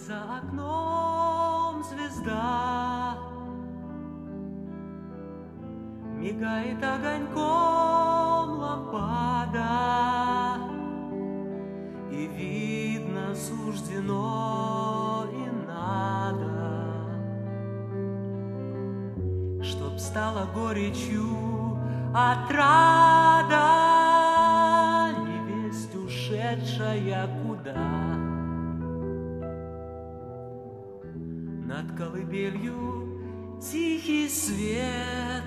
За окном звезда мигает огоньком лампада, и видно суждено и надо, чтоб стала горечью отрада невесть, ушедшая куда. Над колыбелью тихий свет,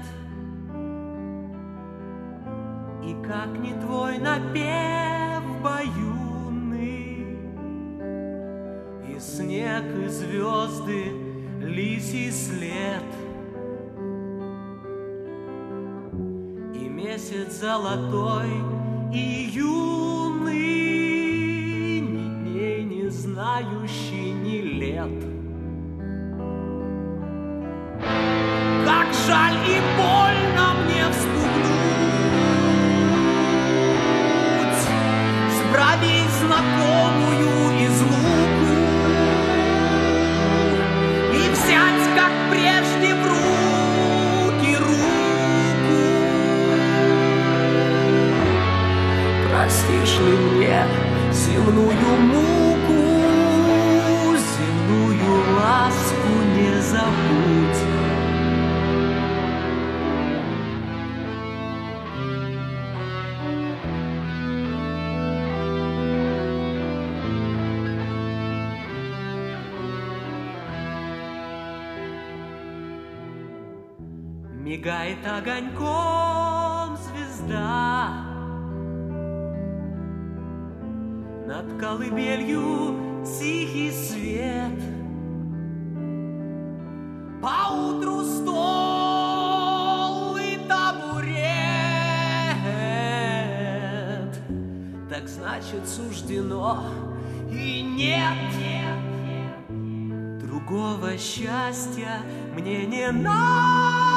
и как не твой напев баюнный, и снег, и звезды, лисий след, и месяц золотой, и юный, ни дней не знающий, ни лет. Как жаль и больно мне вспугнуть с бровей знакомую излуку и взять, как прежде, в руки руку. Простишь ли мне земную муку, земную ласку не забудь. Мигает огоньком звезда над колыбелью, тихий свет. Поутру стол и табурет, так значит суждено, и нет другого счастья мне не надо.